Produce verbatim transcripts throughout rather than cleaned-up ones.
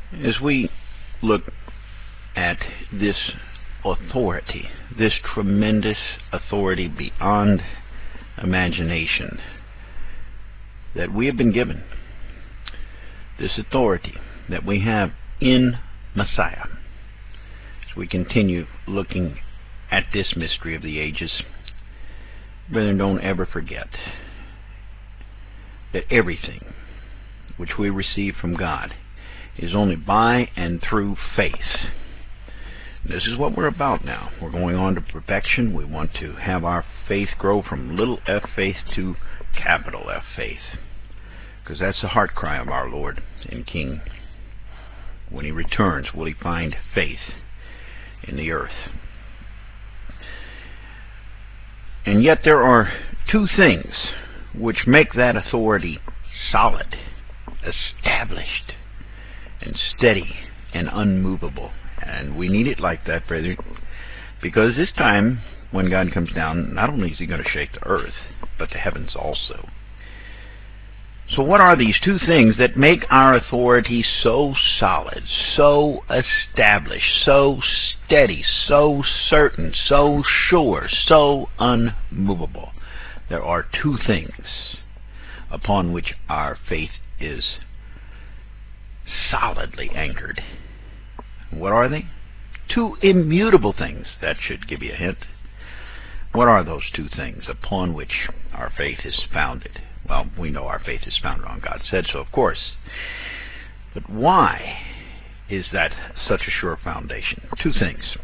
As we look at this authority, this tremendous authority beyond imagination that we have been given, this authority that we have in Messiah, as we continue looking at this mystery of the ages, brethren, don't ever forget that everything which we receive from God is only by and through faith. This is what we're about now. We're going on to perfection. We want to have our faith grow from little f faith to capital F faith, because that's the heart cry of our Lord and King. When he returns, will he find faith in the earth? And yet there are two things which make that authority solid, established, and steady and unmovable. And we need it like that, brethren, because this time when God comes down, not only is he going to shake the earth, but the heavens also. So what are these two things that make our authority so solid, so established, so steady, so certain, so sure, so unmovable? There are two things upon which our faith is solidly anchored. What are they? Two immutable things. That should give you a hint. What are those two things upon which our faith is founded? Well, we know our faith is founded on God said so, of course. But why is that such a sure foundation? Two things.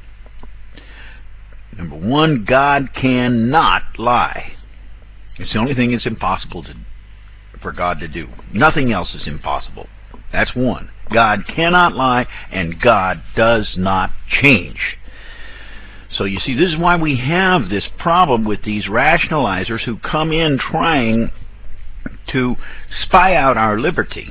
Number one, God cannot lie. It's the only thing it's impossible to, for God to do. Nothing else is impossible. That's one. God cannot lie, and God does not change. So you see, this is why we have this problem with these rationalizers who come in trying to spy out our liberty,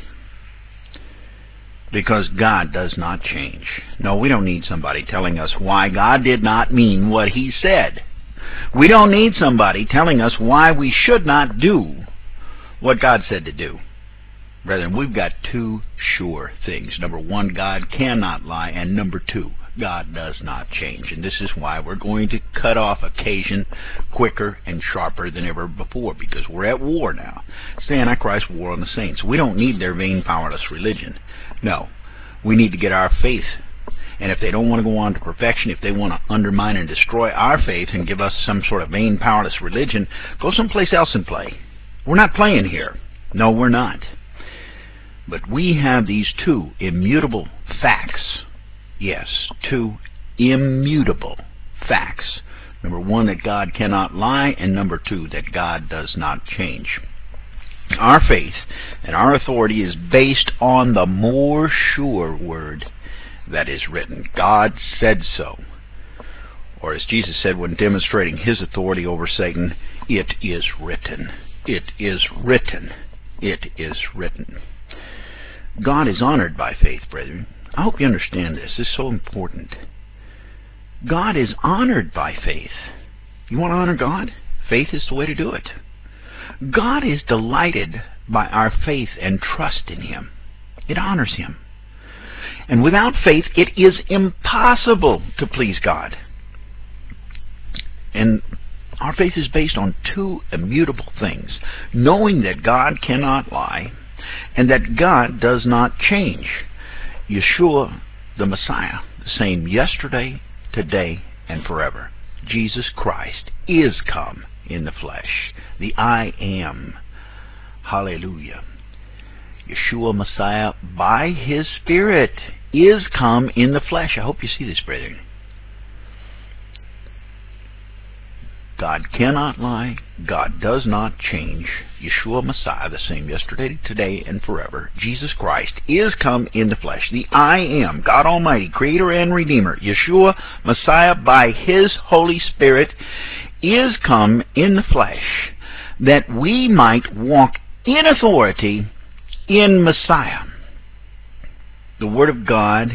because God does not change. No, we don't need somebody telling us why God did not mean what he said. We don't need somebody telling us why we should not do what God said to do. Brethren, we've got two sure things. Number one, God cannot lie, and number two, God does not change. And this is why we're going to cut off occasion quicker and sharper than ever before, because we're at war now. It's the Antichrist war on the saints. We don't need their vain, powerless religion. No, we need to get our faith. And if they don't want to go on to perfection, if they want to undermine and destroy our faith and give us some sort of vain, powerless religion, go someplace else and play. We're not playing here. No, we're not. But we have these two immutable facts. Yes, two immutable facts. Number one, that God cannot lie, and number two, that God does not change. Our faith and our authority is based on the more sure word that is written. God said so. Or as Jesus said when demonstrating his authority over Satan, it is written. It is written. It is written. God is honored by faith, brethren. I hope you understand this. This is so important. God is honored by faith. You want to honor God? Faith is the way to do it. God is delighted by our faith and trust in him. It honors him. And without faith, it is impossible to please God. And our faith is based on two immutable things: knowing that God cannot lie, and that God does not change. Yeshua, the Messiah, the same yesterday, today, and forever. Jesus Christ is come in the flesh. The I am. Hallelujah. Yeshua, Messiah, by his Spirit, is come in the flesh. I hope you see this, brethren. God cannot lie. God does not change. Yeshua Messiah, the same yesterday, today, and forever. Jesus Christ is come in the flesh. The I am, God Almighty, Creator and Redeemer. Yeshua Messiah, by his Holy Spirit, is come in the flesh, that we might walk in authority in Messiah. The Word of God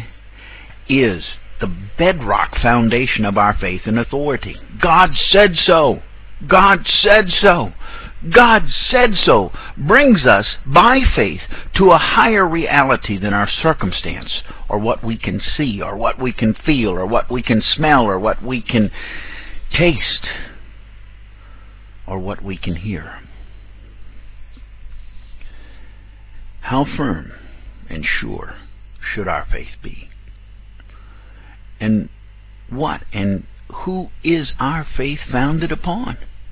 is the bedrock foundation of our faith and authority. God said so. God said so. God said so brings us, by faith, to a higher reality than our circumstance, or what we can see, or what we can feel, or what we can smell, or what we can taste, or what we can hear. How firm and sure should our faith be? And what and who is our faith founded upon?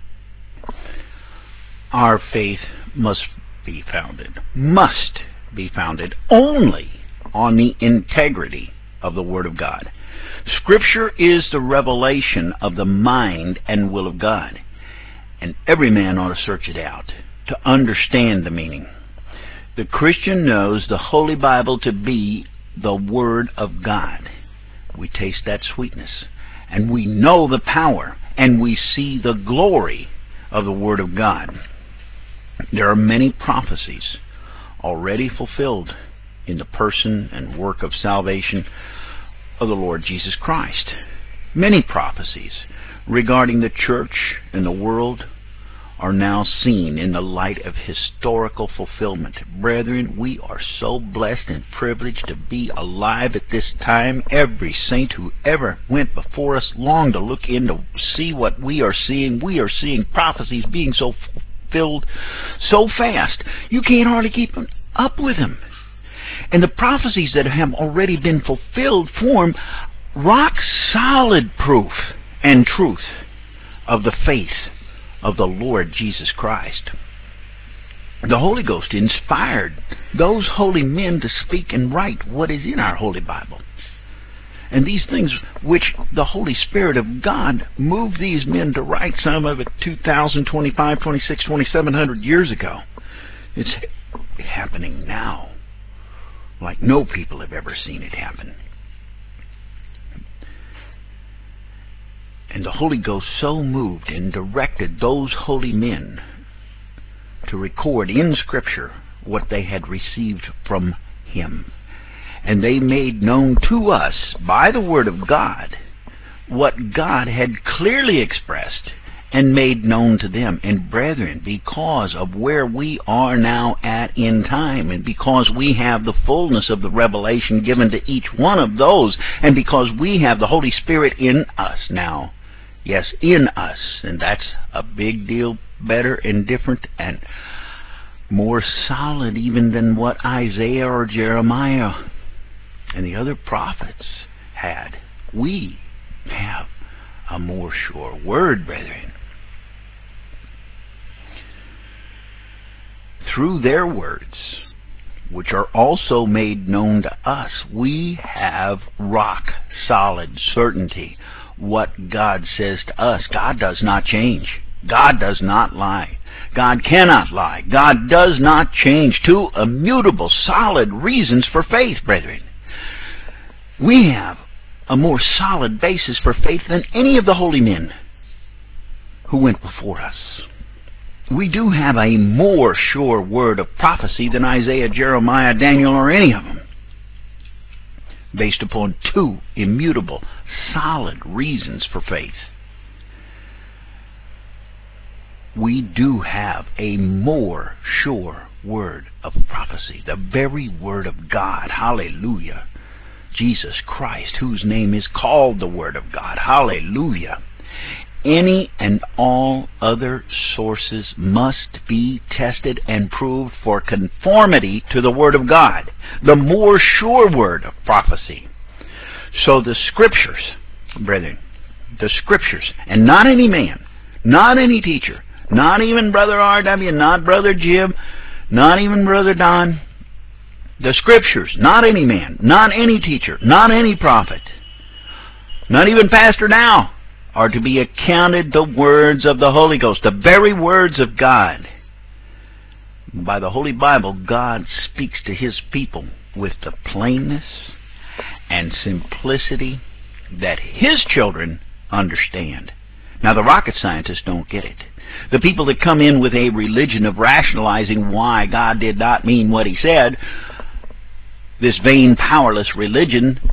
Our faith must be founded, must be founded only on the integrity of the Word of God. Scripture is the revelation of the mind and will of God, and every man ought to search it out to understand the meaning. The Christian knows the Holy Bible to be the Word of God. We taste that sweetness, and we know the power, and we see the glory of the Word of God. There are many prophecies already fulfilled in the person and work of salvation of the Lord Jesus Christ. Many prophecies regarding the church and the world are now seen in the light of historical fulfillment. Brethren, we are so blessed and privileged to be alive at this time. Every saint who ever went before us longed to look in to see what we are seeing. We are seeing prophecies being so fulfilled so fast, you can't hardly keep up with them. And the prophecies that have already been fulfilled form rock-solid proof and truth of the faith of the Lord Jesus Christ. The Holy Ghost inspired those holy men to speak and write what is in our Holy Bible. And these things which the Holy Spirit of God moved these men to write, some of it two thousand, twenty-five, twenty-six, twenty-seven hundred years ago, it's happening now like no people have ever seen it happen. And the Holy Ghost so moved and directed those holy men to record in Scripture what they had received from Him. And they made known to us by the Word of God what God had clearly expressed and made known to them. And brethren, because of where we are now at in time, and because we have the fullness of the revelation given to each one of those, and because we have the Holy Spirit in us now, yes, in us, and that's a big deal, better and different and more solid even than what Isaiah or Jeremiah and the other prophets had. We have a more sure word, brethren. Through their words, which are also made known to us, we have rock-solid certainty. What God says to us, God does not change. God does not lie. God cannot lie. God does not change. Two immutable, solid reasons for faith, brethren. We have a more solid basis for faith than any of the holy men who went before us. We do have a more sure word of prophecy than Isaiah, Jeremiah, Daniel, or any of them, based upon two immutable, solid reasons for faith. We do have a more sure word of prophecy, the very Word of God. Hallelujah. Jesus Christ, whose name is called the Word of God. Hallelujah. Any and all other sources must be tested and proved for conformity to the Word of God, the more sure word of prophecy. So the Scriptures, brethren, the Scriptures, and not any man, not any teacher, not even Brother R W, not Brother Jim, not even Brother Don, the Scriptures, not any man, not any teacher, not any prophet, not even Pastor Now, are to be accounted the words of the Holy Ghost, the very words of God. By the Holy Bible, God speaks to His people with the plainness and simplicity that His children understand. Now, the rocket scientists don't get it. The people that come in with a religion of rationalizing why God did not mean what He said, this vain, powerless religion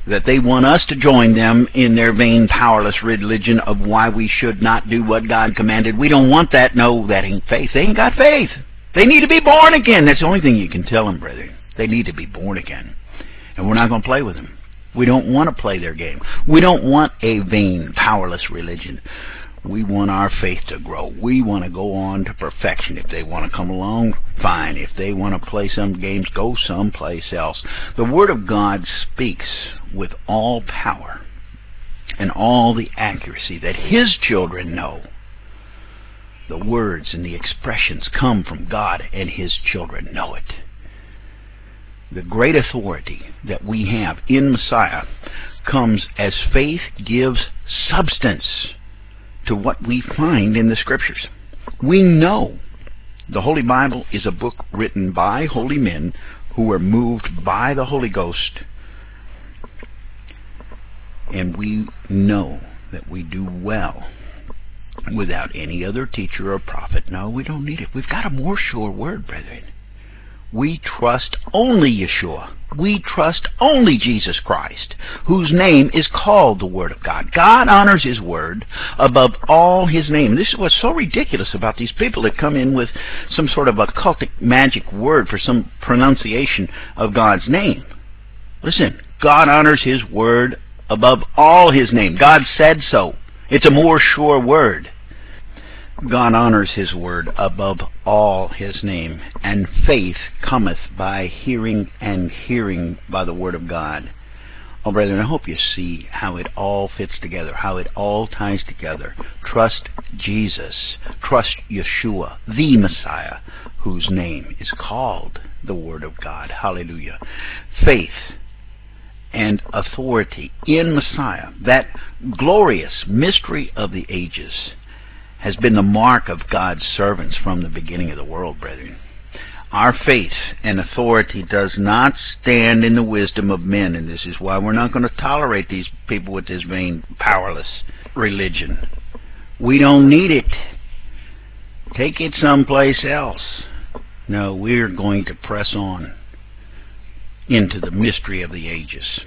that they want us to join them in their vain, powerless religion of why we should not do what God commanded. We don't want that. No, that ain't faith. They ain't got faith. They need to be born again. That's the only thing you can tell them, brethren. They need to be born again. And we're not going to play with them. We don't want to play their game. We don't want a vain, powerless religion. We want our faith to grow. We want to go on to perfection. If they want to come along, fine. If they want to play some games, go someplace else. The Word of God speaks with all power and all the accuracy that His children know. The words and the expressions come from God, and His children know it. The great authority that we have in Messiah comes as faith gives substance to what we find in the Scriptures. We know the Holy Bible is a book written by holy men who were moved by the Holy Ghost. And we know that we do well without any other teacher or prophet. No, we don't need it. We've got a more sure word, brethren. We trust only Yeshua. We trust only Jesus Christ, whose name is called the Word of God. God honors His Word above all His name. This is what's so ridiculous about these people that come in with some sort of occultic magic word for some pronunciation of God's name. Listen, God honors His Word above all His name. God said so. It's a more sure word. God honors His Word above all His name, and faith cometh by hearing, and hearing by the Word of God. Oh, brethren, I hope you see how it all fits together, how it all ties together. Trust Jesus. Trust Yeshua, the Messiah, whose name is called the Word of God. Hallelujah. Faith and authority in Messiah, that glorious mystery of the ages, has been the mark of God's servants from the beginning of the world, brethren. Our faith and authority does not stand in the wisdom of men, and this is why we're not going to tolerate these people with this vain, powerless religion. We don't need it. Take it someplace else. No, we're going to press on into the mystery of the ages.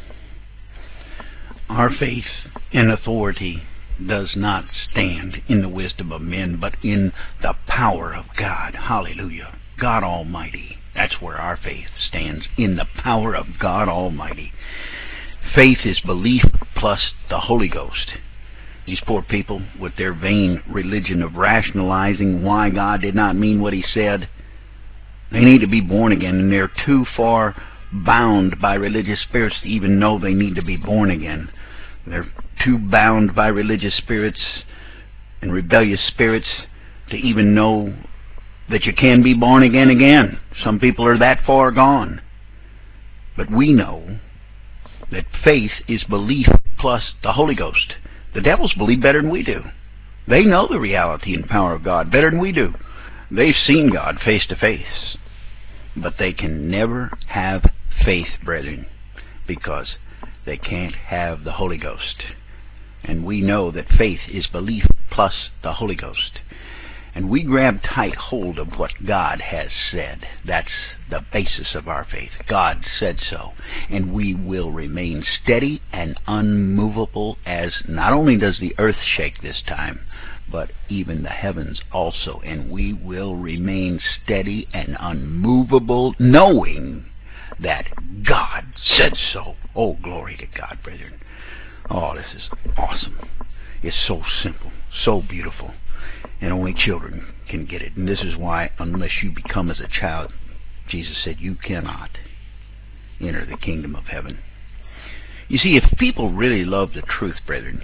Our faith and authority does not stand in the wisdom of men, but in the power of God. Hallelujah. God Almighty. That's where our faith stands, in the power of God Almighty. Faith is belief plus the Holy Ghost. These poor people with their vain religion of rationalizing why God did not mean what He said, they need to be born again, and they're too far bound by religious spirits to even know they need to be born again. They're too bound by religious spirits and rebellious spirits to even know that you can be born again again. Some people are that far gone. But we know that faith is belief plus the Holy Ghost. The devils believe better than we do. They know the reality and power of God better than we do. They've seen God face to face. But they can never have faith, brethren, because they can't have the Holy Ghost. And we know that faith is belief plus the Holy Ghost. And we grab tight hold of what God has said. That's the basis of our faith. God said so. And we will remain steady and unmovable, as not only does the earth shake this time, but even the heavens also. And we will remain steady and unmovable, knowing that God said so. Oh, glory to God, brethren. Oh, this is awesome. It's so simple, so beautiful, and only children can get it. And this is why, unless you become as a child, Jesus said, you cannot enter the kingdom of heaven. You see, if people really love the truth, brethren,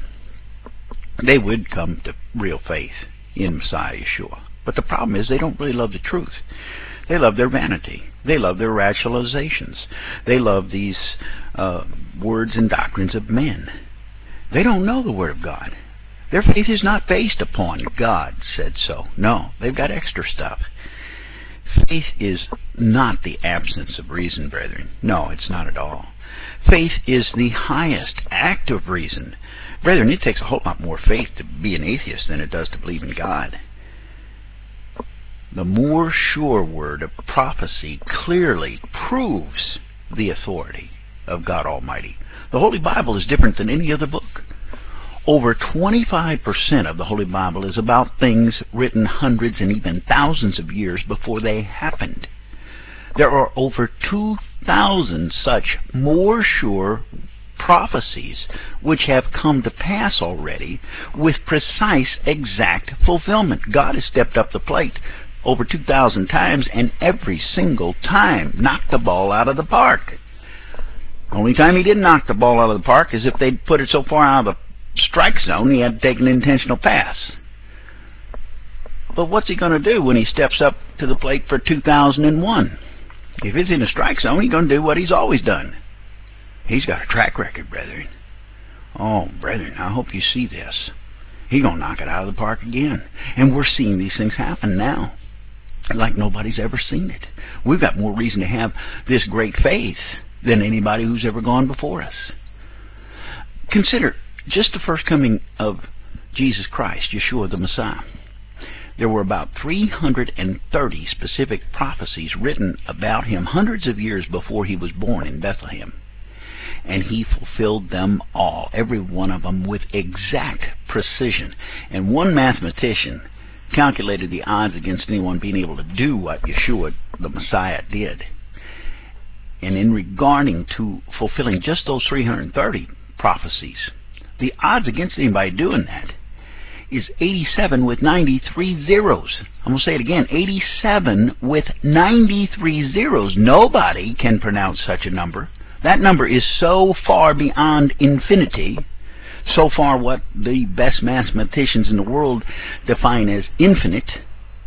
they would come to real faith in Messiah Yeshua. But the problem is they don't really love the truth. They love their vanity. They love their rationalizations. They love these uh, words and doctrines of men. They don't know the Word of God. Their faith is not based upon God said so. No, they've got extra stuff. Faith is not the absence of reason, brethren. No, it's not at all. Faith is the highest act of reason. Brethren, it takes a whole lot more faith to be an atheist than it does to believe in God. The more sure word of prophecy clearly proves the authority of God Almighty. The Holy Bible is different than any other book. Over twenty-five percent of the Holy Bible is about things written hundreds and even thousands of years before they happened. There are over two thousand such more sure prophecies which have come to pass already with precise, exact fulfillment. God has stepped up the plate over two thousand times, and every single time knocked the ball out of the park. Only time he didn't knock the ball out of the park is if they'd put it so far out of the strike zone he had to take an intentional pass. But what's he going to do when he steps up to the plate for two thousand one? If it's in a strike zone, he's going to do what he's always done. He's got a track record, brethren. Oh, brethren, I hope you see this. He's going to knock it out of the park again. And we're seeing these things happen now like nobody's ever seen it. We've got more reason to have this great faith than anybody who's ever gone before us. Consider just the first coming of Jesus Christ, Yeshua the Messiah. There were about three hundred thirty specific prophecies written about him hundreds of years before he was born in Bethlehem. And he fulfilled them all, every one of them, with exact precision. And one mathematician calculated the odds against anyone being able to do what Yeshua the Messiah did. And in regarding to fulfilling just those three hundred thirty prophecies, the odds against anybody doing that is eighty-seven with ninety-three zeros. I'm going to say it again, eighty-seven with ninety-three zeros. Nobody can pronounce such a number. That number is so far beyond infinity, so far what the best mathematicians in the world define as infinite.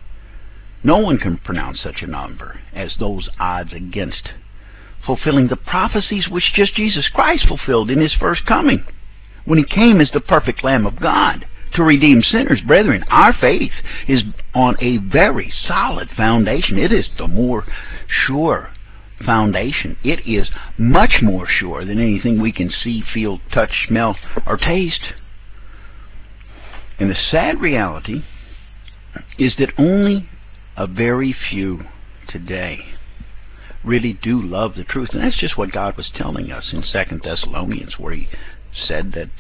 No one can pronounce such a number as those odds against fulfilling the prophecies which just Jesus Christ fulfilled in his first coming, when he came as the perfect Lamb of God to redeem sinners. Brethren, our faith is on a very solid foundation. It is the more sure foundation. It is much more sure than anything we can see, feel, touch, smell, or taste. And the sad reality is that only a very few today really do love the truth. And that's just what God was telling us in Second Thessalonians, where he said that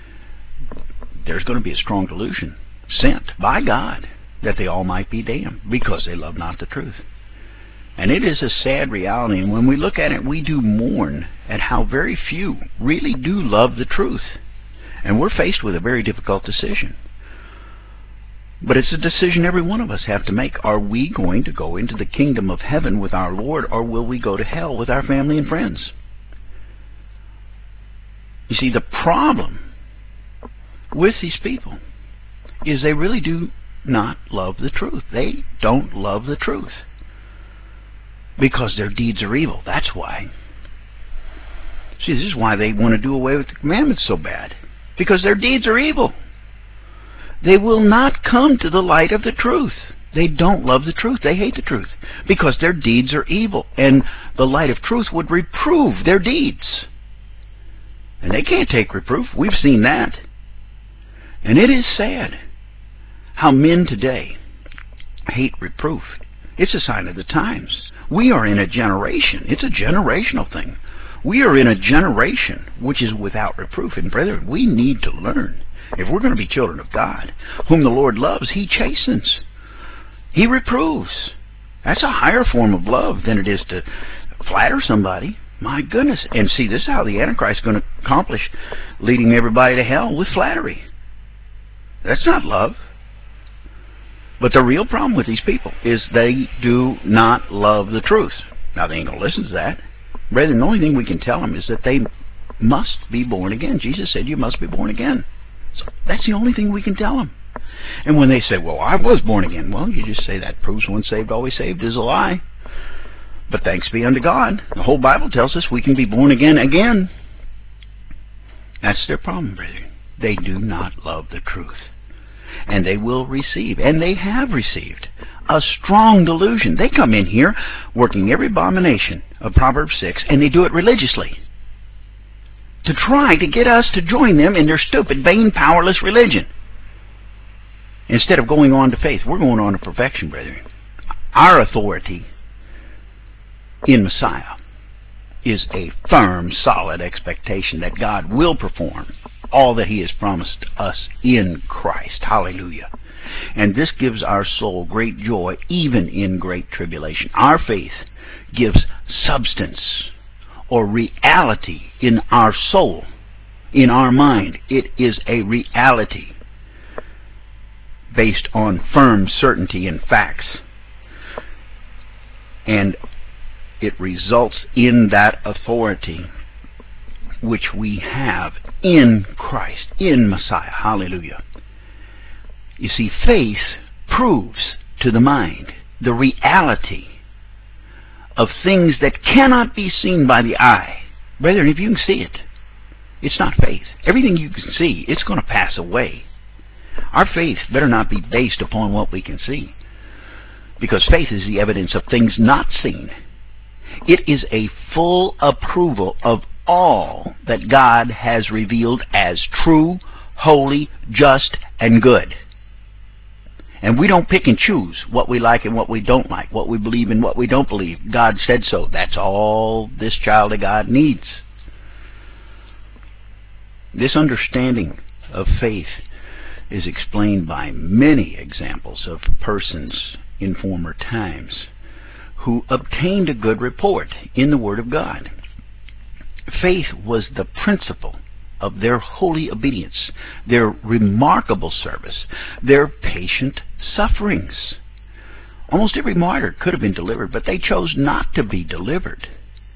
there's going to be a strong delusion sent by God, that they all might be damned, because they love not the truth. And it is a sad reality, and when we look at it, we do mourn at how very few really do love the truth. And we're faced with a very difficult decision. But it's a decision every one of us have to make. Are we going to go into the kingdom of heaven with our Lord, or will we go to hell with our family and friends? You see, the problem with these people is they really do not love the truth. They don't love the truth because their deeds are evil. That's why. See, this is why they want to do away with the commandments so bad, because their deeds are evil. They will not come to the light of the truth. They don't love the truth. They hate the truth because their deeds are evil, and the light of truth would reprove their deeds. And they can't take reproof. We've seen that. And it is sad how men today hate reproof. It's a sign of the times. We are in a generation. It's a generational thing. We are in a generation which is without reproof. And brethren, we need to learn. If we're going to be children of God, whom the Lord loves, he chastens. He reproves. That's a higher form of love than it is to flatter somebody. My goodness. And see, this is how the Antichrist is going to accomplish leading everybody to hell, with flattery. That's not love. But the real problem with these people is they do not love the truth. Now, they ain't going to listen to that. Brethren, the only thing we can tell them is that they must be born again. Jesus said you must be born again. So that's the only thing we can tell them. And when they say, well, I was born again, well, you just say that proves once saved, always saved is a lie. But thanks be unto God, the whole Bible tells us we can be born again again. That's their problem, brethren. They do not love the truth. And they will receive, and they have received, a strong delusion. They come in here working every abomination of Proverbs six, and they do it religiously, to try to get us to join them in their stupid, vain, powerless religion. Instead of going on to faith, we're going on to perfection, brethren. Our authority in Messiah is a firm, solid expectation that God will perform all that He has promised us in Christ. Hallelujah. And this gives our soul great joy even in great tribulation. Our faith gives substance or reality in our soul, in our mind. It is a reality based on firm certainty and facts. And it results in that authority which we have in Christ, in Messiah. Hallelujah. You see, faith proves to the mind the reality of things that cannot be seen by the eye. Brethren, if you can see it, it's not faith. Everything you can see, it's going to pass away. Our faith better not be based upon what we can see, because faith is the evidence of things not seen. It is a full approval of all that God has revealed as true, holy, just, and good. And we don't pick and choose what we like and what we don't like, what we believe and what we don't believe. God said so. That's all this child of God needs. This understanding of faith is explained by many examples of persons in former times who obtained a good report in the Word of God. Faith was the principle of their holy obedience, their remarkable service, their patient sufferings. Almost every martyr could have been delivered, but they chose not to be delivered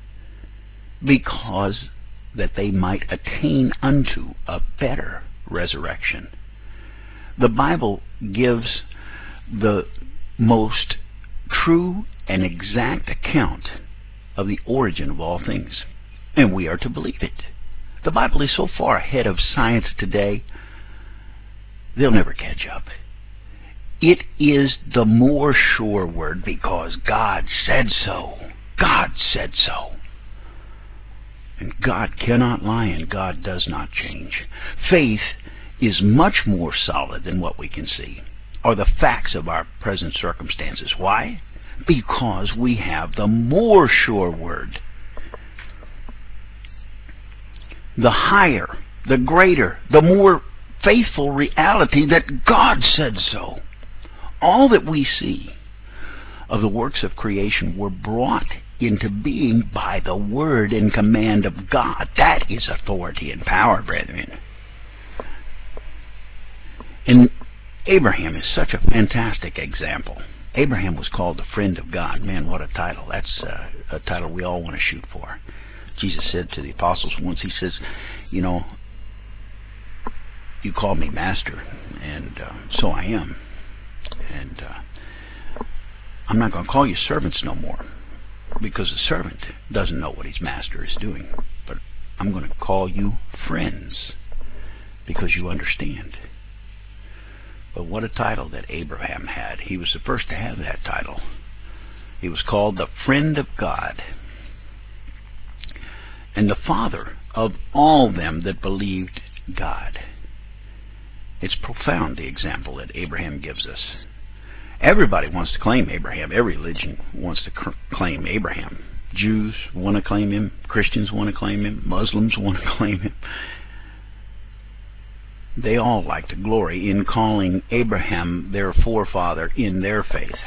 because that they might attain unto a better resurrection. The Bible gives the most true and exact account of the origin of all things, and we are to believe it. The Bible is so far ahead of science today, they'll never catch up. It is the more sure word because God said so. God said so. And God cannot lie, and God does not change. Faith is much more solid than what we can see, or the facts of our present circumstances. Why? Because we have the more sure word. The higher, the greater, the more faithful reality that God said so. All that we see of the works of creation were brought into being by the word and command of God. That is authority and power, brethren. And Abraham is such a fantastic example. Abraham was called the friend of God. Man, what a title. That's uh, a title we all want to shoot for. Jesus said to the apostles once, he says, you know, you call me master, and uh, so I am. And uh, I'm not going to call you servants no more, because a servant doesn't know what his master is doing. But I'm going to call you friends, because you understand. But what a title that Abraham had. He was the first to have that title. He was called the friend of God, and the father of all them that believed God. It's profound, the example that Abraham gives us. Everybody wants to claim Abraham. Every religion wants to claim Abraham. Jews want to claim him. Christians want to claim him. Muslims want to claim him. They all like to glory in calling Abraham their forefather in their faith.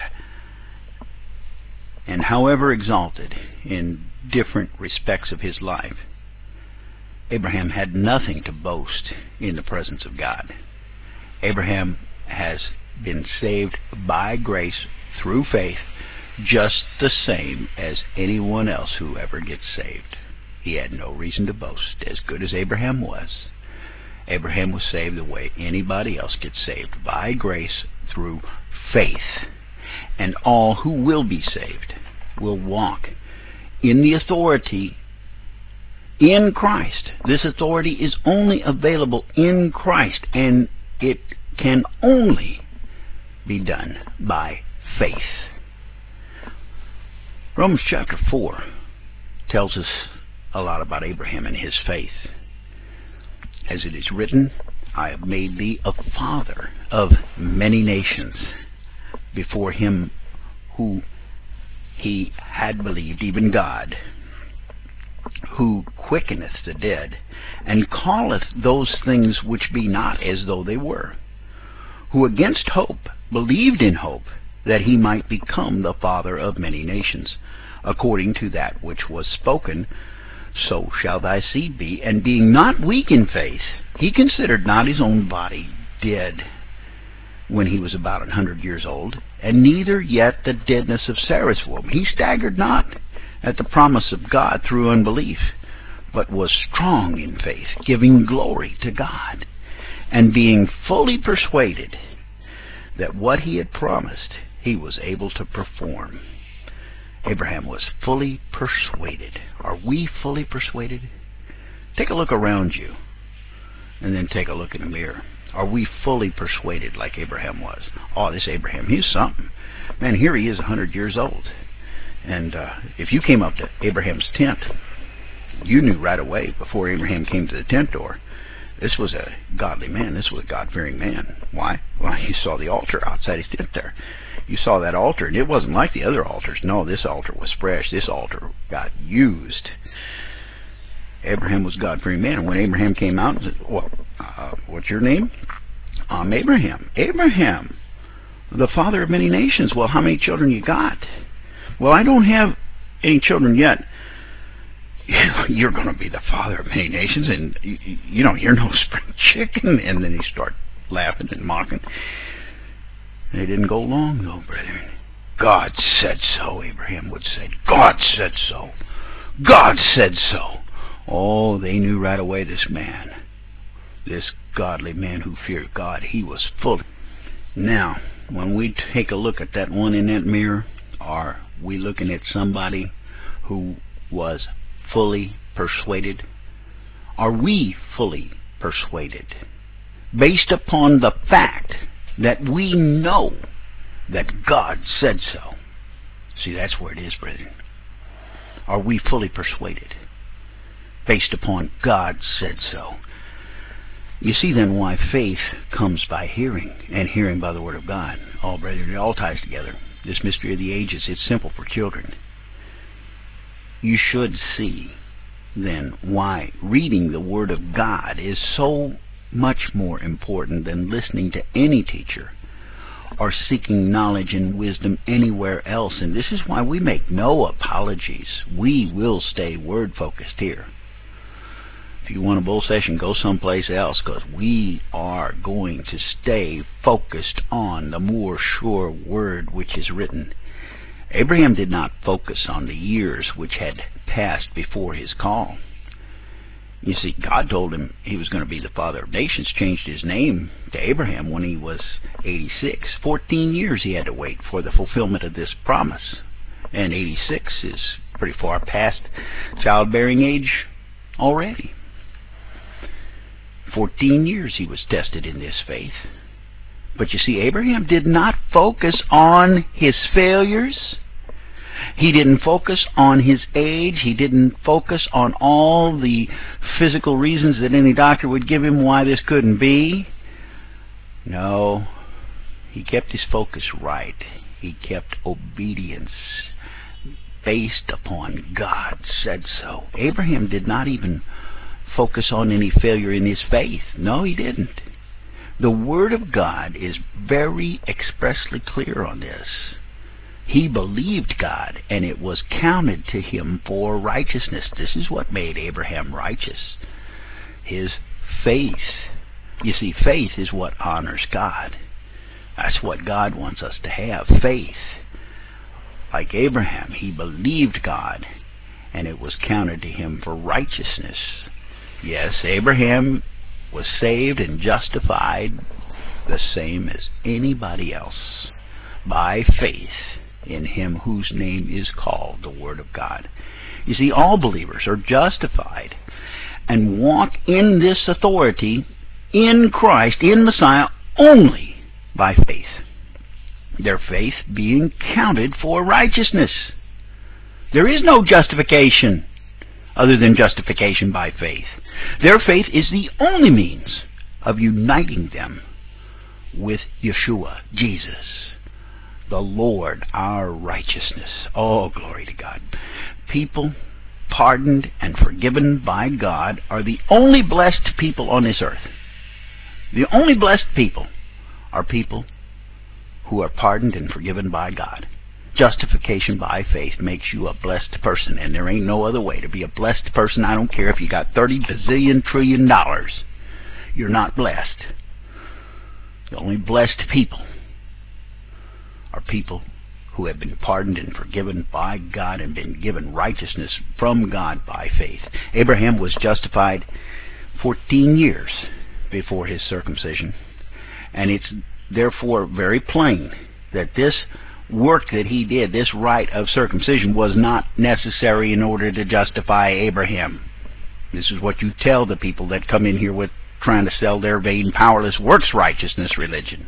And however exalted in different respects of his life, Abraham had nothing to boast in the presence of God. Abraham has been saved by grace through faith just the same as anyone else who ever gets saved. He had no reason to boast. As good as Abraham was, Abraham was saved the way anybody else gets saved, by grace through faith. And all who will be saved will walk in the authority in Christ. This authority is only available in Christ, and it can only be done by faith. Romans chapter four tells us a lot about Abraham and his faith. As it is written, I have made thee a father of many nations, before him who he had believed, even God, who quickeneth the dead, and calleth those things which be not as though they were, who against hope believed in hope, that he might become the father of many nations, according to that which was spoken, so shall thy seed be. And being not weak in faith, he considered not his own body dead when he was about an hundred years old, and neither yet the deadness of Sarah's womb. He staggered not at the promise of God through unbelief, but was strong in faith, giving glory to God, and being fully persuaded that what he had promised he was able to perform. Abraham was fully persuaded. Are we fully persuaded? Take a look around you, and then take a look in the mirror. Are we fully persuaded like Abraham was? Oh, this Abraham, he's something. Man, here he is a hundred years old. And uh, if you came up to Abraham's tent, you knew right away, before Abraham came to the tent door, this was a godly man. This was a God-fearing man. Why? Well, you saw the altar outside his tent there. You saw that altar, and it wasn't like the other altars. No, this altar was fresh. This altar got used. Abraham was a God-fearing man. And when Abraham came out and said, well, uh, what's your name? I'm Abraham. Abraham, the father of many nations. Well, how many children you got? Well, I don't have any children yet. You're going to be the father of many nations, and you, you know, you're no spring chicken. And then he started laughing and mocking. And it didn't go long, though, brethren. God said so, Abraham would say. God said so. God said so. Oh, they knew right away this man, this godly man who feared God, he was full. Now, when we take a look at that one in that mirror, are we looking at somebody who was fully persuaded? Are we fully persuaded? Based upon the fact that we know that God said so. See, that's where it is, brethren. Are we fully persuaded? Based upon God said so. You see then why faith comes by hearing, and hearing by the Word of God. Oh, brethren, it all ties together. This mystery of the ages, it's simple for children. You should see then why reading the Word of God is so much more important than listening to any teacher or seeking knowledge and wisdom anywhere else. And this is why we make no apologies. We will stay word focused here. If you want a bull session, go someplace else, because we are going to stay focused on the more sure word which is written. Abraham did not focus on the years which had passed before his call. You see, God told him he was going to be the father of nations, changed his name to Abraham when he was eighty-six. Fourteen years he had to wait for the fulfillment of this promise. And eighty-six is pretty far past childbearing age already. Fourteen years he was tested in this faith. But you see, Abraham did not focus on his failures. He didn't focus on his age. He didn't focus on all the physical reasons that any doctor would give him why this couldn't be. No, he kept his focus right. He kept obedience based upon God said so. Abraham did not even focus on any failure in his faith. No, he didn't. The Word of God is very expressly clear on this. He believed God, and it was counted to him for righteousness. This is what made Abraham righteous. His faith. You see, faith is what honors God. That's what God wants us to have, faith. Like Abraham, he believed God, and it was counted to him for righteousness. Yes, Abraham was saved and justified the same as anybody else by faith in him whose name is called the Word of God. You see, all believers are justified and walk in this authority in Christ, in Messiah, only by faith. Their faith being counted for righteousness. There is no justification other than justification by faith. Their faith is the only means of uniting them with Yeshua, Jesus, the Lord, our righteousness. Oh, glory to God. People, pardoned and forgiven by God are the only blessed people on this earth. The only blessed people are people who are pardoned and forgiven by God. Justification by faith makes you a blessed person, and there ain't no other way to be a blessed person. I don't care if you got thirty bazillion trillion dollars. You're not blessed. The only blessed people are people who have been pardoned and forgiven by God and been given righteousness from God by faith. Abraham was justified fourteen years before his circumcision, and it's therefore very plain that this work that he did, this rite of circumcision, was not necessary in order to justify Abraham. This is what you tell the people that come in here with trying to sell their vain, powerless, works righteousness religion.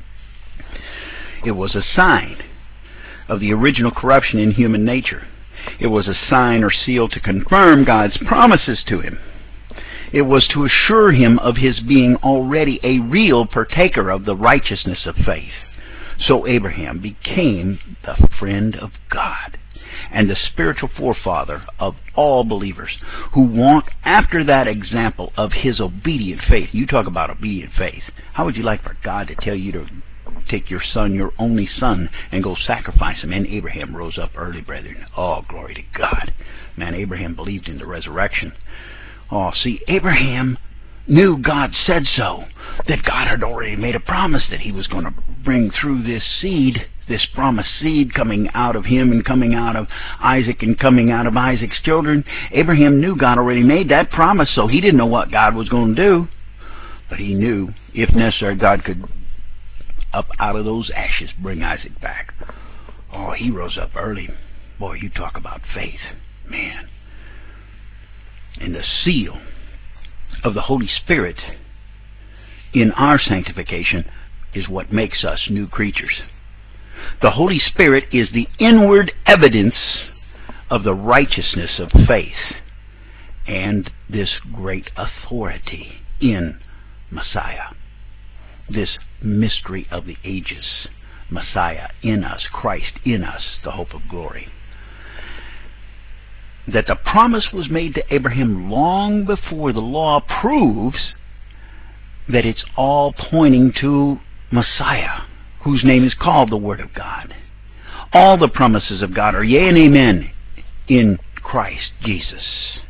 It was a sign of the original corruption in human nature. It was a sign or seal to confirm God's promises to him. It was to assure him of his being already a real partaker of the righteousness of faith. So Abraham became the friend of God and the spiritual forefather of all believers who walk after that example of his obedient faith. You talk about obedient faith. How would you like for God to tell you to take your son, your only son, and go sacrifice him? And Abraham rose up early, brethren. Oh, glory to God. Man, Abraham believed in the resurrection. Oh, see, Abraham knew God said so, that God had already made a promise that he was going to bring through this seed, this promised seed coming out of him and coming out of Isaac and coming out of Isaac's children. Abraham knew God already made that promise, so he didn't know what God was going to do. But he knew, if necessary, God could, up out of those ashes, bring Isaac back. Oh, he rose up early. Boy, you talk about faith. Man. And the seal of the Holy Spirit in our sanctification is what makes us new creatures. The Holy Spirit is the inward evidence of the righteousness of faith and this great authority in Messiah. This mystery of the ages, Messiah in us, Christ in us, the hope of glory. That the promise was made to Abraham long before the law proves that it's all pointing to Messiah, whose name is called the Word of God. All the promises of God are yea and amen in Christ Jesus.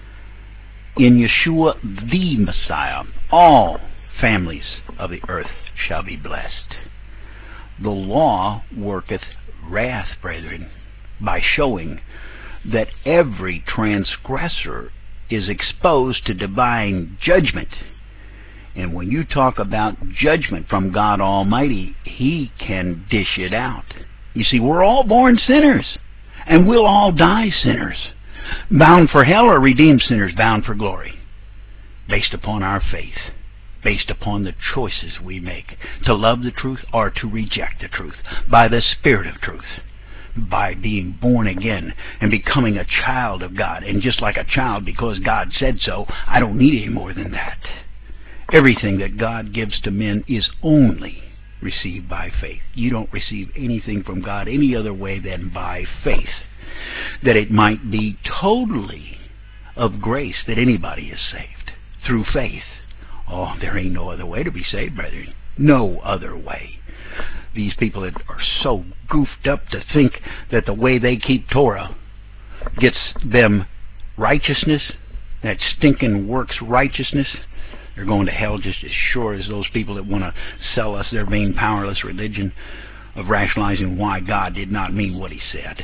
In Yeshua the Messiah, all families of the earth shall be blessed. The law worketh wrath, brethren, by showing that every transgressor is exposed to divine judgment. And when you talk about judgment from God Almighty, He can dish it out. You see, we're all born sinners, and we'll all die sinners, bound for hell or redeemed sinners bound for glory, based upon our faith, based upon the choices we make to love the truth or to reject the truth by the Spirit of truth, by being born again and becoming a child of God. And just like a child, because God said so, I don't need any more than that. Everything that God gives to men is only received by faith. You don't receive anything from God any other way than by faith, that it might be totally of grace that anybody is saved through faith. Oh, there ain't no other way to be saved, brethren. No other way. These people that are so goofed up to think that the way they keep Torah gets them righteousness, that stinking works righteousness, they're going to hell just as sure as those people that want to sell us their vain, powerless religion of rationalizing why God did not mean what He said.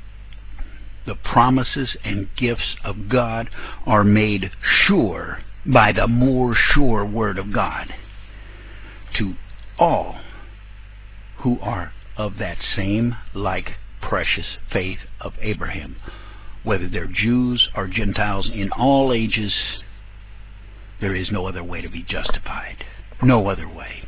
The promises and gifts of God are made sure by the more sure Word of God to all who are of that same like precious faith of Abraham, whether they're Jews or Gentiles in all ages. There is no other way to be justified. No other way.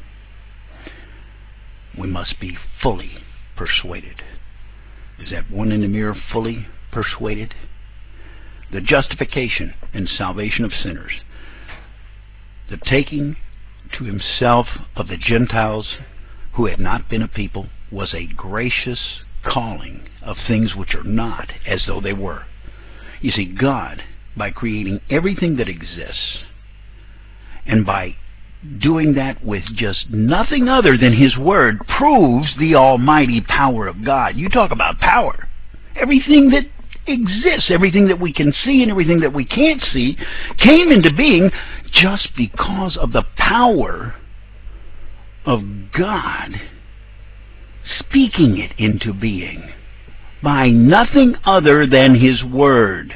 We must be fully persuaded. Is that one in the mirror fully persuaded? The justification and salvation of sinners, the taking to Himself of the Gentiles who had not been a people, was a gracious calling of things which are not as though they were. You see, God, by creating everything that exists, and by doing that with just nothing other than His Word, proves the almighty power of God. You talk about power. Everything that exists, everything that we can see and everything that we can't see, came into being just because of the power of God speaking it into being by nothing other than His Word.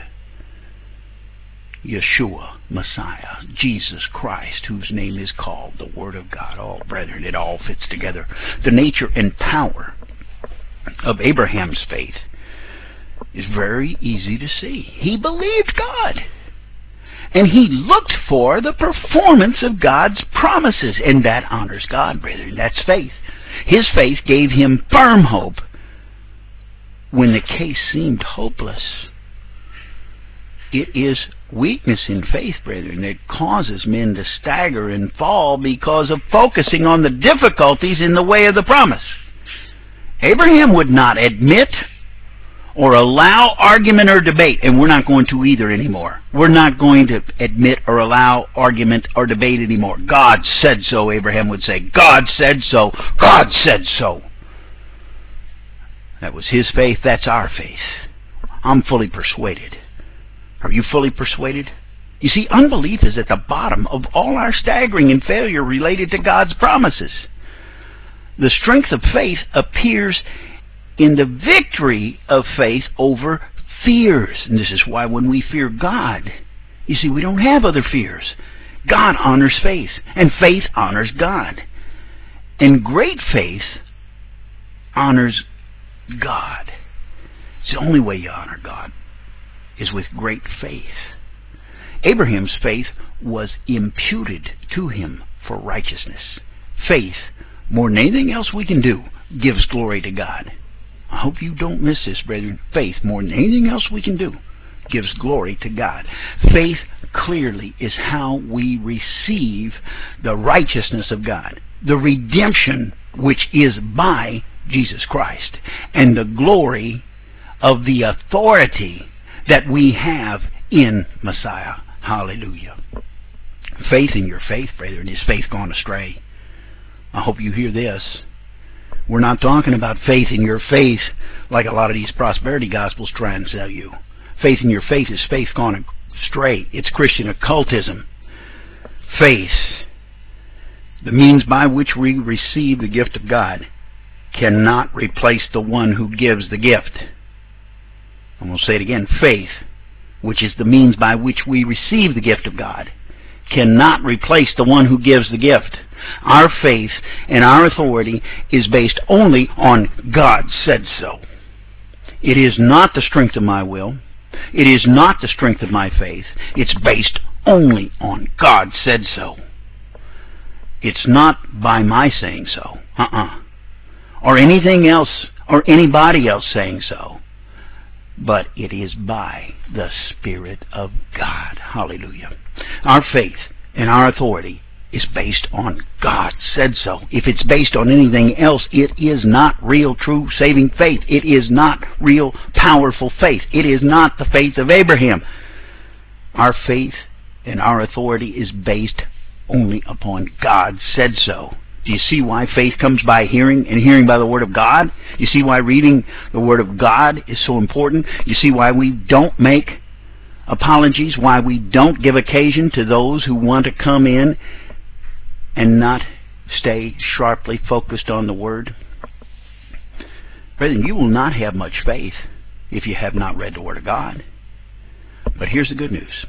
Yeshua, Messiah, Jesus Christ, whose name is called the Word of God. Oh, brethren, it all fits together. The nature and power of Abraham's faith is very easy to see. He believed God, and he looked for the performance of God's promises, and that honors God, brethren. That's faith. His faith gave him firm hope when the case seemed hopeless. It is weakness in faith, brethren, that causes men to stagger and fall because of focusing on the difficulties in the way of the promise. Abraham would not admit or allow argument or debate, and we're not going to either anymore. We're not going to admit or allow argument or debate anymore. God said so, Abraham would say. God said so. God said so. That was his faith. That's our faith. I'm fully persuaded. Are you fully persuaded? You see, unbelief is at the bottom of all our staggering and failure related to God's promises. The strength of faith appears in the victory of faith over fears. And this is why when we fear God, you see, we don't have other fears. God honors faith, and faith honors God. And great faith honors God. It's the only way you honor God, is with great faith. Abraham's faith was imputed to him for righteousness. Faith, more than anything else we can do, gives glory to God. I hope you don't miss this, brethren. Faith, more than anything else we can do, gives glory to God. Faith clearly is how we receive the righteousness of God, the redemption which is by Jesus Christ, and the glory of the authority that we have in Messiah. Hallelujah. Faith in your faith, brethren, is faith gone astray. I hope you hear this. We're not talking about faith in your faith like a lot of these prosperity gospels try and sell you. Faith in your faith is faith gone astray. It's Christian occultism. Faith, the means by which we receive the gift of God, cannot replace the one who gives the gift. I'm going to say it again. Faith, which is the means by which we receive the gift of God, cannot replace the one who gives the gift. Our faith and our authority is based only on God said so. It is not the strength of my will. It is not the strength of my faith. It's based only on God said so. It's not by my saying so, uh-uh, or anything else, or anybody else saying so, but it is by the Spirit of God. Hallelujah. Our faith and our authority is based on God said so. If it's based on anything else, it is not real, true, saving faith. It is not real, powerful faith. It is not the faith of Abraham. Our faith and our authority is based only upon God said so. Do you see why faith comes by hearing, and hearing by the Word of God? You see why reading the Word of God is so important? You see why we don't make apologies, why we don't give occasion to those who want to come in and not stay sharply focused on the Word? Brethren, you will not have much faith if you have not read the Word of God. But here's the good news.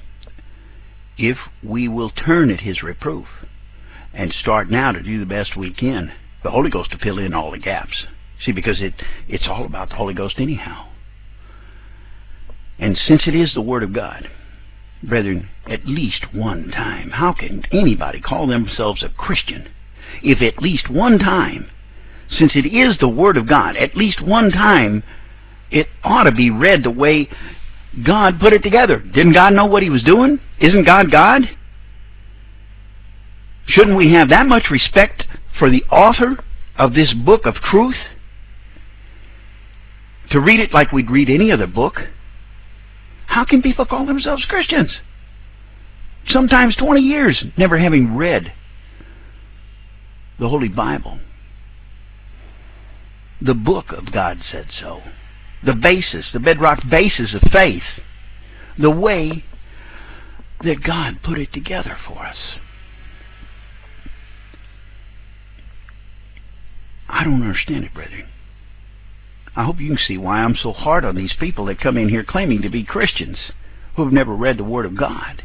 If we will turn at His reproof and start now to do the best we can, the Holy Ghost will fill in all the gaps. See, because it, it's all about the Holy Ghost anyhow. And since it is the Word of God, brethren, at least one time, how can anybody call themselves a Christian if at least one time, since it is the Word of God, at least one time it ought to be read the way God put it together? Didn't God know what He was doing? Isn't God God? Shouldn't we have that much respect for the author of this book of truth to read it like we'd read any other book? How can people call themselves Christians? Sometimes twenty years never having read the Holy Bible. The book of God said so. The basis, the bedrock basis of faith. The way that God put it together for us. I don't understand it, brethren. I hope you can see why I'm so hard on these people that come in here claiming to be Christians who have never read the Word of God.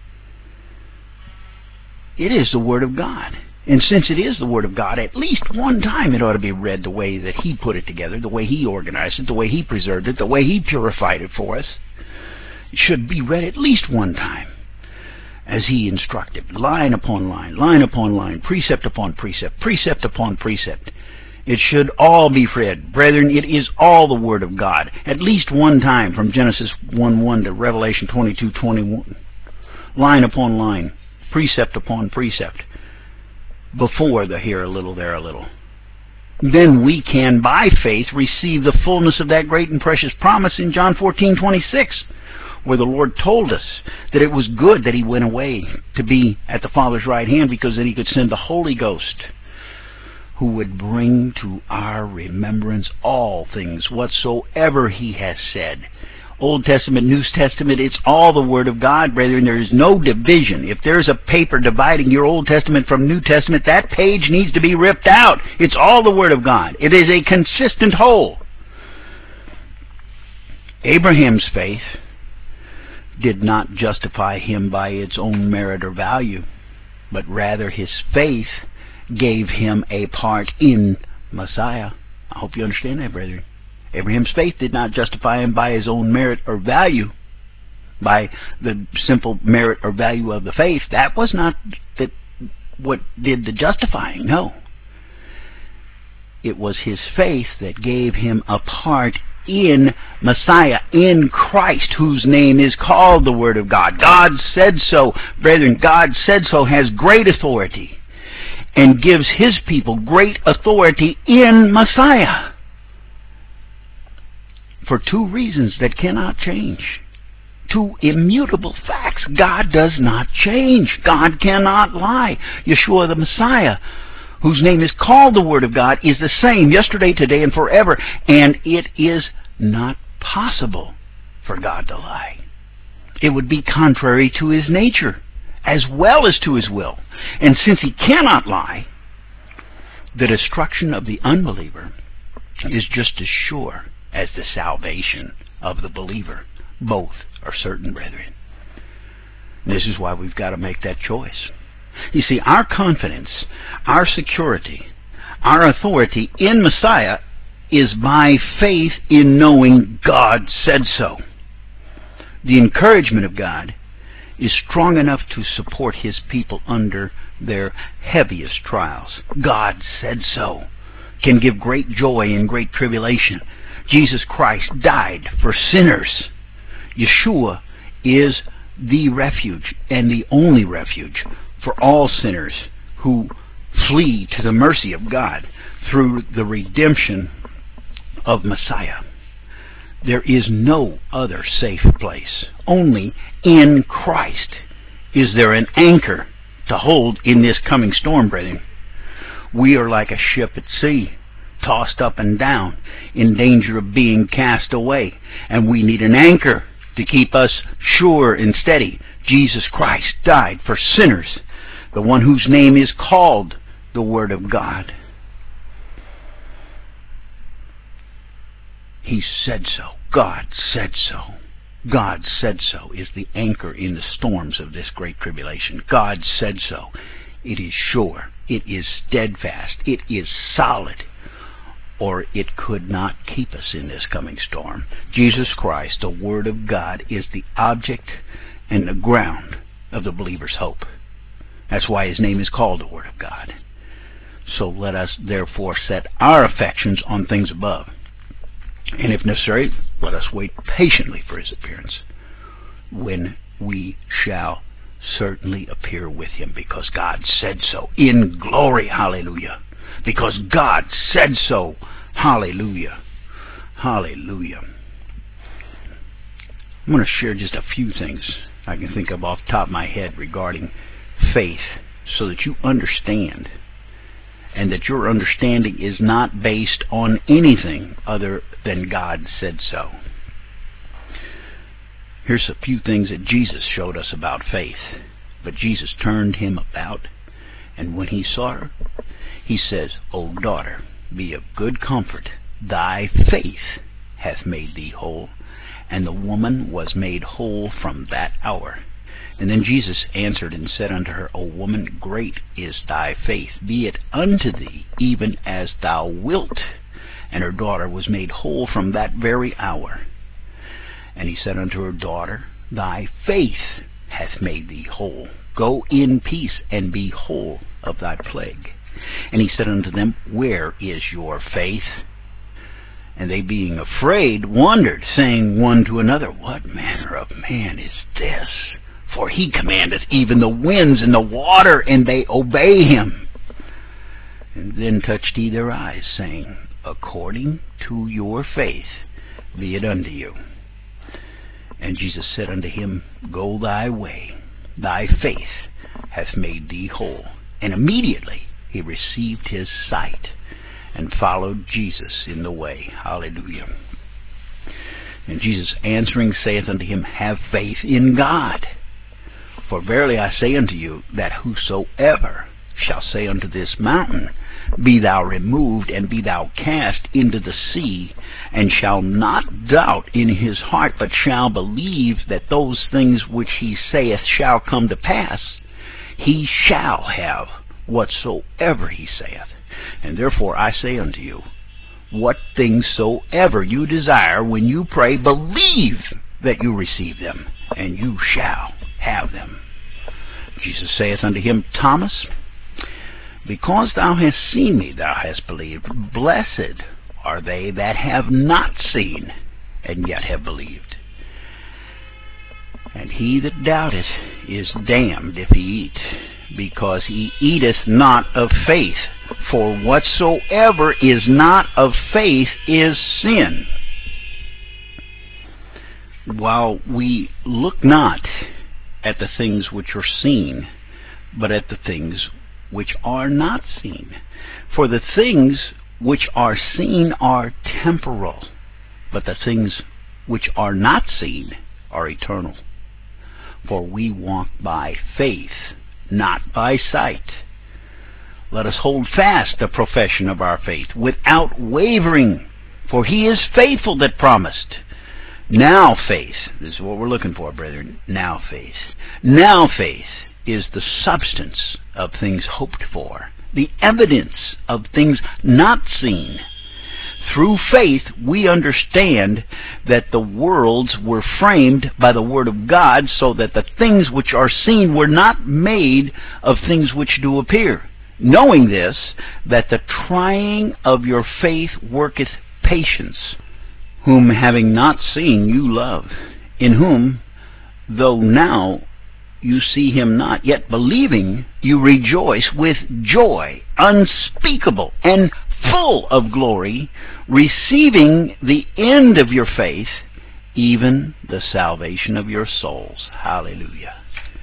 It is the Word of God. And since it is the Word of God, at least one time it ought to be read the way that He put it together, the way He organized it, the way He preserved it, the way He purified it for us. It should be read at least one time, as He instructed, line upon line, line upon line, precept upon precept, precept upon precept. It should all be read. Brethren, it is all the Word of God, at least one time, from Genesis one one to Revelation twenty-two twenty-one. Line upon line, precept upon precept, before the here a little, there a little. Then we can, by faith, receive the fullness of that great and precious promise in John fourteen twenty-six, where the Lord told us that it was good that He went away to be at the Father's right hand, because then He could send the Holy Ghost, who would bring to our remembrance all things whatsoever He has said. Old Testament, New Testament, it's all the Word of God, brethren. There is no division. If there's a paper dividing your Old Testament from New Testament, that page needs to be ripped out. It's all the Word of God. It is a consistent whole. Abraham's faith did not justify him by its own merit or value, but rather his faith gave him a part in Messiah. I hope you understand that, brethren. Abraham's faith did not justify him by his own merit or value, by the simple merit or value of the faith. That was not that what did the justifying. No. It was his faith that gave him a part in Messiah, in Christ, whose name is called the Word of God. God said so. Brethren, God said so has great authority and gives His people great authority in Messiah, for two reasons that cannot change. Two immutable facts. God does not change. God cannot lie. Yeshua the Messiah, whose name is called the Word of God, is the same yesterday, today, and forever. And it is not possible for God to lie. It would be contrary to His nature as well as to His will. And since He cannot lie, the destruction of the unbeliever is just as sure as the salvation of the believer. Both are certain, brethren. This is why we've got to make that choice. You see, our confidence, our security, our authority in Messiah is by faith in knowing God said so. The encouragement of God is strong enough to support His people under their heaviest trials. God said so. Can give great joy in great tribulation. Jesus Christ died for sinners. Yeshua is the refuge and the only refuge for all sinners who flee to the mercy of God through the redemption of Messiah. There is no other safe place. Only in Christ is there an anchor to hold in this coming storm, brethren. We are like a ship at sea, tossed up and down, in danger of being cast away. And we need an anchor to keep us sure and steady. Jesus Christ died for sinners, the one whose name is called the Word of God. He said so. God said so. God said so is the anchor in the storms of this great tribulation. God said so. It is sure. It is steadfast. It is solid. Or it could not keep us in this coming storm. Jesus Christ, the Word of God, is the object and the ground of the believer's hope. That's why His name is called the Word of God. So let us therefore set our affections on things above. And if necessary, let us wait patiently for His appearance, when we shall certainly appear with Him, because God said so, in glory. Hallelujah. Because God said so. Hallelujah. Hallelujah. I'm going to share just a few things I can think of off the top of my head regarding faith so that you understand, and that your understanding is not based on anything other than God said so. Here's a few things that Jesus showed us about faith. But Jesus turned him about, and when he saw her, he says, O daughter, be of good comfort, thy faith hath made thee whole. And the woman was made whole from that hour. And then Jesus answered and said unto her, O woman, great is thy faith, be it unto thee even as thou wilt. And her daughter was made whole from that very hour. And he said unto her, daughter, thy faith hath made thee whole. Go in peace, and be whole of thy plague. And he said unto them, where is your faith? And they, being afraid, wondered, saying one to another, what manner of man is this? For he commandeth even the winds and the water, and they obey him. And then touched he their eyes, saying, according to your faith be it unto you. And Jesus said unto him, go thy way, thy faith hath made thee whole. And immediately he received his sight, and followed Jesus in the way. Hallelujah. And Jesus answering saith unto him, have faith in God. For verily I say unto you, that whosoever shall say unto this mountain, be thou removed, and be thou cast into the sea, and shall not doubt in his heart, but shall believe that those things which he saith shall come to pass, he shall have whatsoever he saith. And therefore I say unto you, what things soever you desire when you pray, believe that you receive them, and you shall have them. Jesus saith unto him, Thomas, because thou hast seen me, thou hast believed. Blessed are they that have not seen, and yet have believed. And he that doubteth is damned if he eat, because he eateth not of faith. For whatsoever is not of faith is sin. While we look not at the things which are seen, but at the things which are not seen. For the things which are seen are temporal, but the things which are not seen are eternal. For we walk by faith, not by sight. Let us hold fast the profession of our faith without wavering, for he is faithful that promised. Now faith, this is what we're looking for, brethren, now faith. Now faith is the substance of things hoped for, the evidence of things not seen. Through faith we understand that the worlds were framed by the word of God, so that the things which are seen were not made of things which do appear. Knowing this, that the trying of your faith worketh patience, whom having not seen you love, in whom, though now you see him not, yet believing you rejoice with joy unspeakable and full of glory, receiving the end of your faith, even the salvation of your souls. Hallelujah.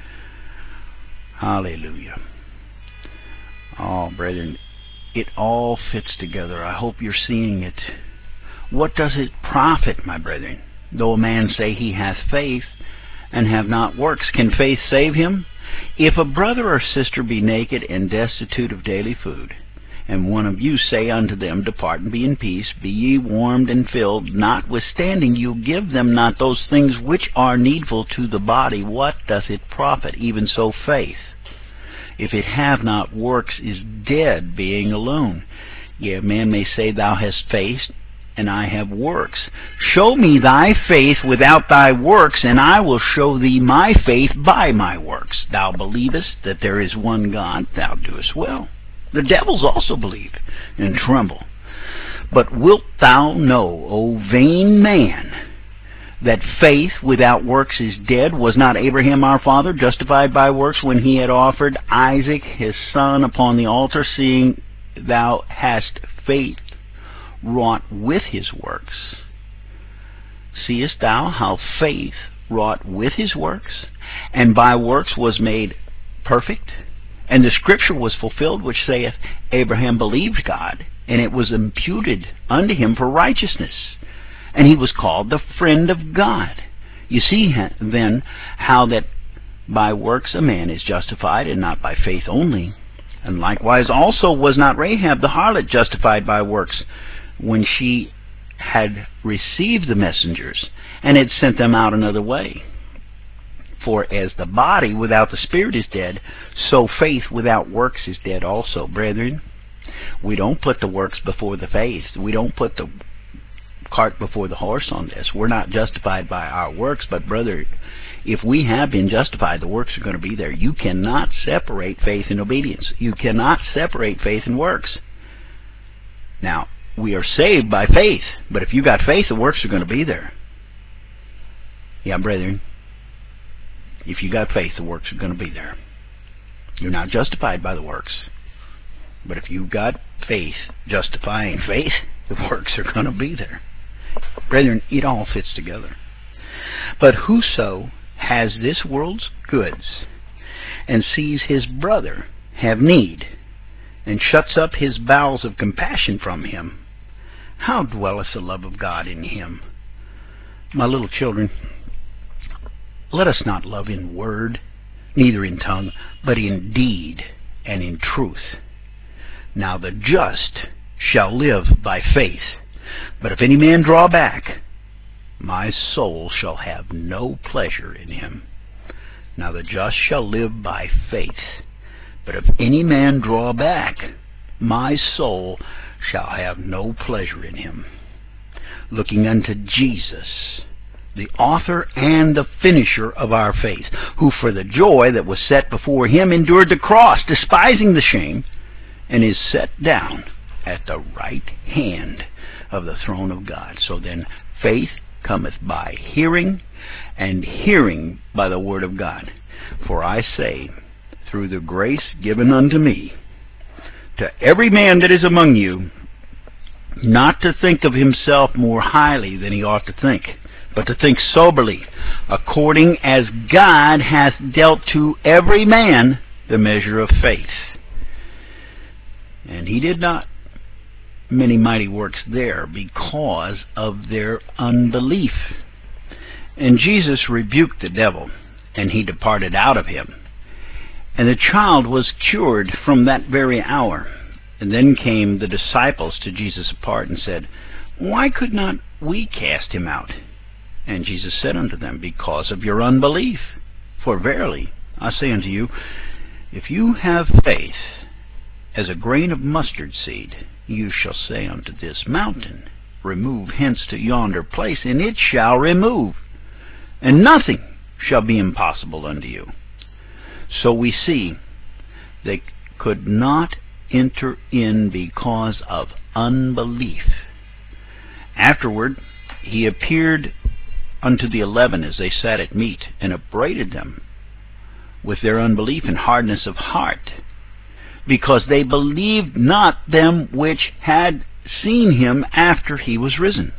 Hallelujah. Oh, brethren, it all fits together. I hope you're seeing it. What does it profit, my brethren, though a man say he hath faith, and have not works? Can faith save him? If a brother or sister be naked and destitute of daily food, and one of you say unto them, depart and be in peace, be ye warmed and filled, notwithstanding you give them not those things which are needful to the body, what doth it profit? Even so faith, if it have not works, is dead, being alone. Yea, a man may say, thou hast faith, and I have works. Show me thy faith without thy works, and I will show thee my faith by my works. Thou believest that there is one God, thou doest well. The devils also believe and tremble. But wilt thou know, O vain man, that faith without works is dead? Was not Abraham our father justified by works when he had offered Isaac his son upon the altar, seeing thou hast faith wrought with his works? seest thou how faith wrought with his works, and by works was made perfect? And the scripture was fulfilled which saith, Abraham believed God, and it was imputed unto him for righteousness, and he was called the friend of God. You see then how that by works a man is justified, and not by faith only. And likewise also was not Rahab the harlot justified by works, when she had received the messengers, and had sent them out another way? For as the body without the spirit is dead, so faith without works is dead also. Brethren, we don't put the works before the faith. We don't put the cart before the horse on this. We're not justified by our works, but brother, if we have been justified, the works are going to be there. You cannot separate faith and obedience. You cannot separate faith and works. Now, we are saved by faith, but if you got faith, the works are going to be there. Yeah, brethren, if you got faith, the works are going to be there. You're not justified by the works, but if you got faith, justifying faith, the works are going to be there. Brethren, it all fits together. But whoso has this world's goods, and sees his brother have need, and shuts up his bowels of compassion from him, how dwelleth the love of God in him? My little children, let us not love in word, neither in tongue, but in deed and in truth. Now the just shall live by faith. But if any man draw back, my soul shall have no pleasure in him. Now the just shall live by faith. But if any man draw back, my soul shall have no pleasure in him. Looking unto Jesus, the author and the finisher of our faith, who for the joy that was set before him endured the cross, despising the shame, and is set down at the right hand of the throne of God. So then faith cometh by hearing, and hearing by the word of God. For I say, through the grace given unto me, to every man that is among you, not to think of himself more highly than he ought to think, but to think soberly, according as God hath dealt to every man the measure of faith. And he did not many mighty works there because of their unbelief. And Jesus rebuked the devil, and he departed out of him. And the child was cured from that very hour. And then came the disciples to Jesus apart, and said, Why could not we cast him out? And Jesus said unto them, Because of your unbelief. For verily I say unto you, if you have faith as a grain of mustard seed, you shall say unto this mountain, Remove hence to yonder place, and it shall remove, and nothing shall be impossible unto you. So we see they could not enter in because of unbelief. Afterward he appeared unto the eleven as they sat at meat, and upbraided them with their unbelief and hardness of heart, because they believed not them which had seen him after he was risen.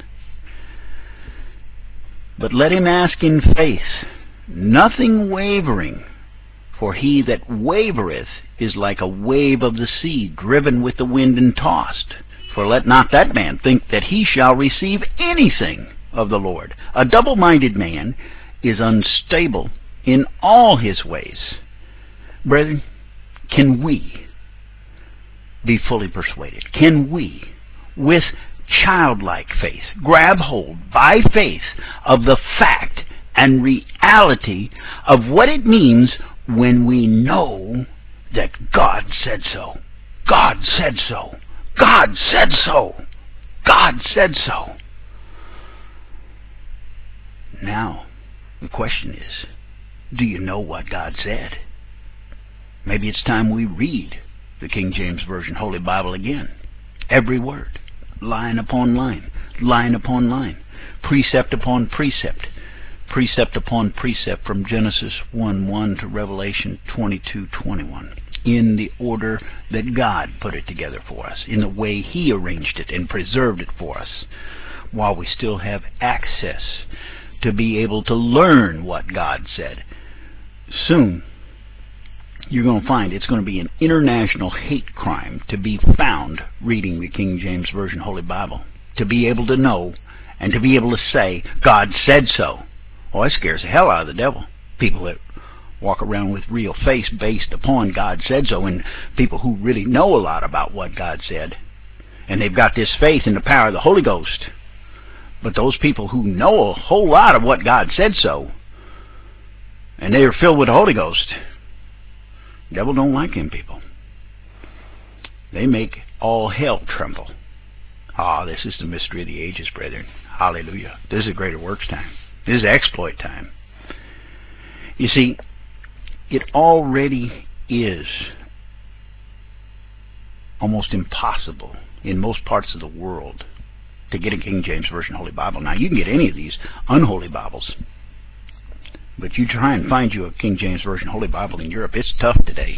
But let him ask in faith, nothing wavering. For he that wavereth is like a wave of the sea, driven with the wind and tossed. For let not that man think that he shall receive anything of the Lord. A double-minded man is unstable in all his ways. Brethren, can we be fully persuaded? Can we, with childlike faith, grab hold by faith of the fact and reality of what it means when we know that God said so? God said so. God said so. God said so. Now, the question is, do you know what God said? Maybe it's time we read the King James Version Holy Bible again. Every word, line upon line, line upon line, precept upon precept, precept upon precept, from Genesis one one to Revelation twenty-two twenty-one, in the order that God put it together for us, in the way he arranged it and preserved it for us. while we still have access to be able to learn what God said. Soon, you're going to find it's going to be an international hate crime to be found reading the King James Version Holy Bible. To be able to know and to be able to say, God said so. Oh, that scares the hell out of the devil. People that walk around with real faith based upon God said so, and people who really know a lot about what God said. And they've got this faith in the power of the Holy Ghost. But those people who know a whole lot of what God said so, and they are filled with the Holy Ghost, the devil don't like them people. They make all hell tremble. Ah, this is the mystery of the ages, brethren. Hallelujah. This is greater works time. This is exploit time. You see, it already is almost impossible in most parts of the world to get a King James Version Holy Bible. Now, you can get any of these unholy Bibles, but you try and find you a King James Version Holy Bible in Europe, it's tough today.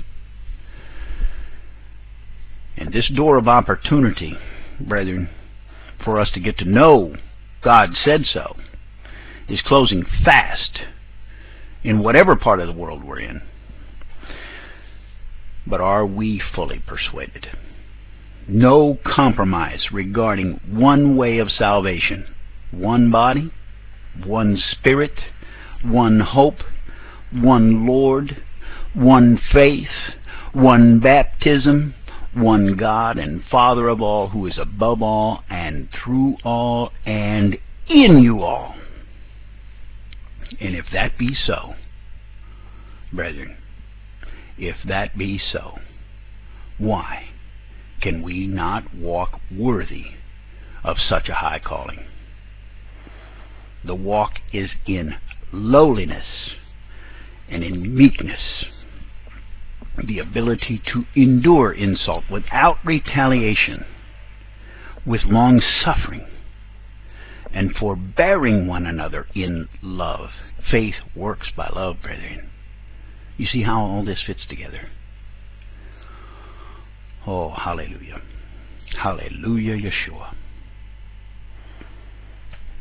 And this door of opportunity, brethren, for us to get to know God said so, is closing fast in whatever part of the world we're in. But are we fully persuaded? No compromise regarding one way of salvation. One body, one Spirit, one hope, one Lord, one faith, one baptism, one God and Father of all, who is above all and through all and in you all. And if that be so, brethren, if that be so, why can we not walk worthy of such a high calling? The walk is in lowliness and in meekness, the ability to endure insult without retaliation, with long suffering, and forbearing one another in love. Faith works by love, brethren. You see how all this fits together? Oh, hallelujah. Hallelujah, Yeshua.